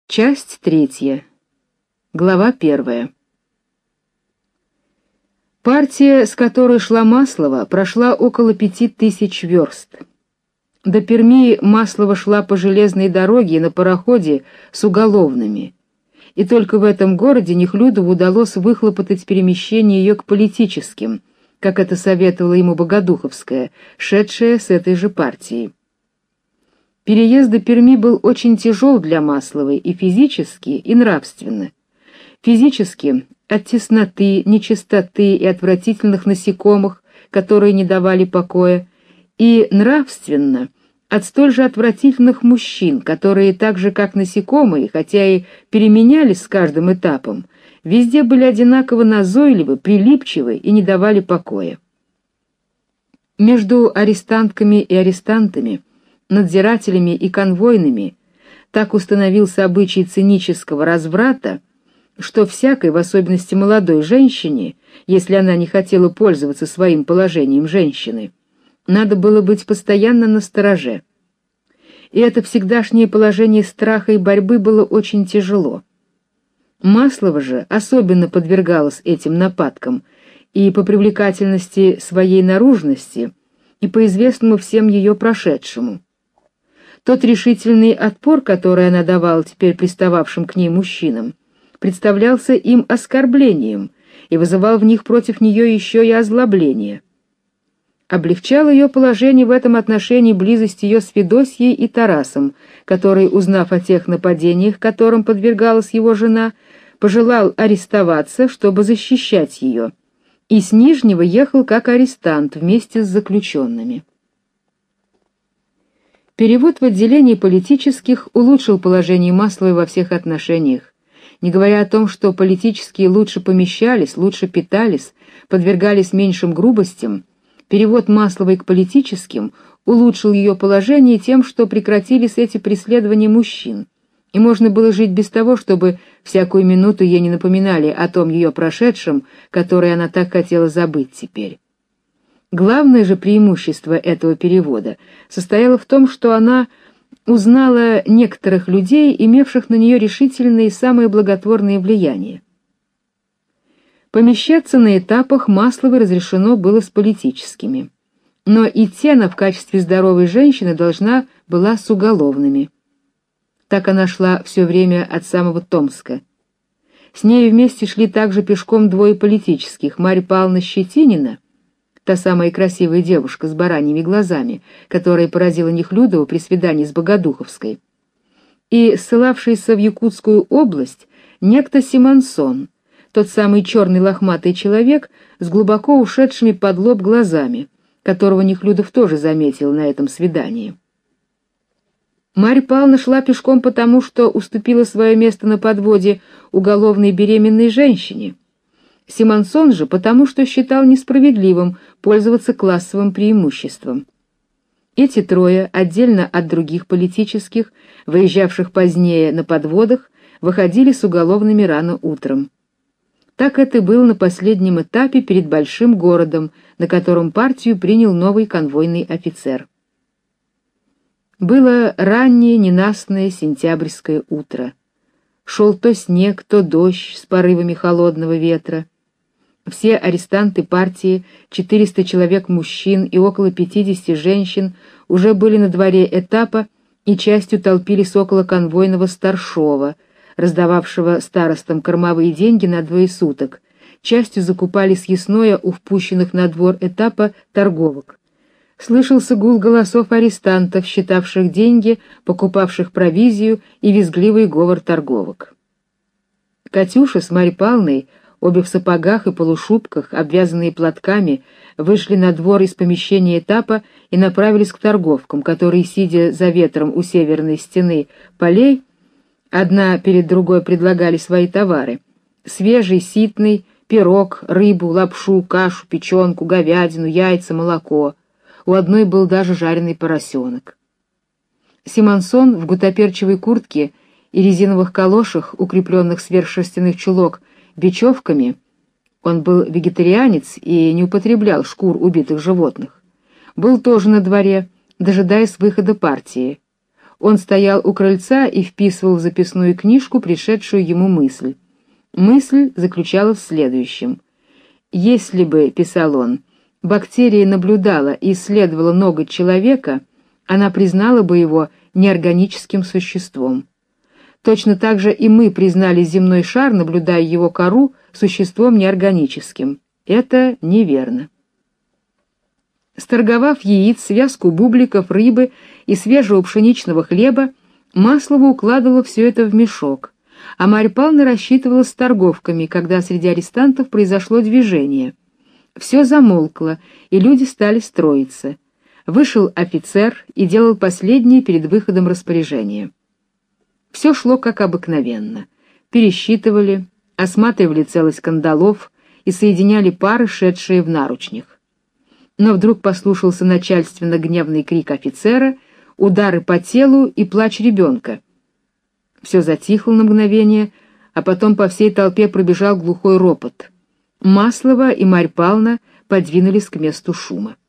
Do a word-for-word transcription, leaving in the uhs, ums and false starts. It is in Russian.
Часть третья. Глава первая. Партия, с которой шла Маслова, прошла около пяти тысяч верст. До Перми Маслова шла по железной дороге на пароходе с уголовными, и только в этом городе Нехлюдову удалось выхлопотать перемещение ее к политическим, как это советовала ему Богодуховская, шедшая с этой же партией. Переезд до Перми был очень тяжел для Масловой и физически, и нравственно. Физически от тесноты, нечистоты и отвратительных насекомых, которые не давали покоя, и нравственно от столь же отвратительных мужчин, которые так же, как насекомые, хотя и переменялись с каждым этапом, везде были одинаково назойливы, прилипчивы и не давали покоя. Между арестантками и арестантами, надзирателями и конвойными так установился обычай цинического разврата, что всякой, в особенности молодой женщине, если она не хотела пользоваться своим положением женщины, надо было быть постоянно настороже. И это всегдашнее положение страха и борьбы было очень тяжело. Маслова же особенно подвергалась этим нападкам и по привлекательности своей наружности, и по известному всем ее прошедшему. Тот решительный отпор, который она давала теперь пристававшим к ней мужчинам, представлялся им оскорблением и вызывал в них против нее еще и озлобление. Облегчало ее положение в этом отношении близость ее с Федосьей и Тарасом, который, узнав о тех нападениях, которым подвергалась его жена, пожелал арестоваться, чтобы защищать ее, и с Нижнего ехал как арестант вместе с заключенными. Перевод в отделение политических улучшил положение Масловой во всех отношениях, не говоря о том, что политические лучше помещались, лучше питались, подвергались меньшим грубостям. Перевод Масловой к политическим улучшил ее положение тем, что прекратились эти преследования мужчин, и можно было жить без того, чтобы всякую минуту ей не напоминали о том ее прошедшем, которое она так хотела забыть теперь. Главное же преимущество этого перевода состояло в том, что она узнала некоторых людей, имевших на нее решительные и самые благотворные влияния. Помещаться на этапах Масловой разрешено было с политическими, но идти она в качестве здоровой женщины должна была с уголовными. Так она шла все время от самого Томска. С нею вместе шли также пешком двое политических: Марья Павловна Щетинина, та самая красивая девушка с бараньими глазами, которая поразила Нехлюдова при свидании с Богодуховской, и ссылавшийся в Якутскую область некто Симонсон, тот самый черный лохматый человек с глубоко ушедшими под лоб глазами, которого Нехлюдов тоже заметил на этом свидании. Марья Павловна шла пешком потому, что уступила свое место на подводе уголовной беременной женщине. Симонсон же потому, что считал несправедливым пользоваться классовым преимуществом. Эти трое, отдельно от других политических, выезжавших позднее на подводах, выходили с уголовными рано утром. Так это было на последнем этапе перед большим городом, на котором партию принял новый конвойный офицер. Было раннее ненастное сентябрьское утро. Шел то снег, то дождь с порывами холодного ветра. Все арестанты партии, четыреста человек мужчин и около пятидесяти женщин, уже были на дворе этапа и частью толпились около конвойного старшова, раздававшего старостам кормовые деньги на двое суток, частью закупали съестное у впущенных на двор этапа торговок. Слышался гул голосов арестантов, считавших деньги, покупавших провизию, и визгливый говор торговок. Катюша с Марьей Павловной, обе в сапогах и полушубках, обвязанные платками, вышли на двор из помещения этапа и направились к торговкам, которые, сидя за ветром у северной стены полей, одна перед другой предлагали свои товары: свежий, ситный, пирог, рыбу, лапшу, кашу, печенку, говядину, яйца, молоко. У одной был даже жареный поросенок. Симонсон в гутоперчевой куртке и резиновых калошах, укрепленных сверх шерстяных чулок бечевками, он был вегетарианец и не употреблял шкур убитых животных, был тоже на дворе, дожидаясь выхода партии. Он стоял у крыльца и вписывал в записную книжку пришедшую ему мысль. Мысль заключалась в следующем: если бы, писал он, бактерия наблюдала и исследовала ноготь человека, она признала бы его неорганическим существом. Точно так же и мы признали земной шар, наблюдая его кору, существом неорганическим. Это неверно. Сторговав яиц, связку бубликов, рыбы и свежего пшеничного хлеба, Маслова укладывала все это в мешок, а Марья Павловна рассчитывала с торговками, когда среди арестантов произошло движение. Все замолкло, и люди стали строиться. Вышел офицер и делал последнее перед выходом распоряжение. Все шло как обыкновенно. Пересчитывали, осматривали целость кандалов и соединяли пары, шедшие в наручнях. Но вдруг послышался начальственно гневный крик офицера, удары по телу и плач ребенка. Все затихло на мгновение, а потом по всей толпе пробежал глухой ропот. Маслова и Марья Павловна подвинулись к месту шума.